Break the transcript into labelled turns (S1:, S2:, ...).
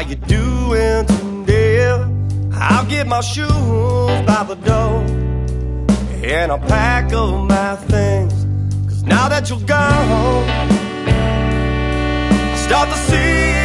S1: you doing today? I'll get my shoes by the door and I'll pack up my things, 'cause now that you're gone I start to see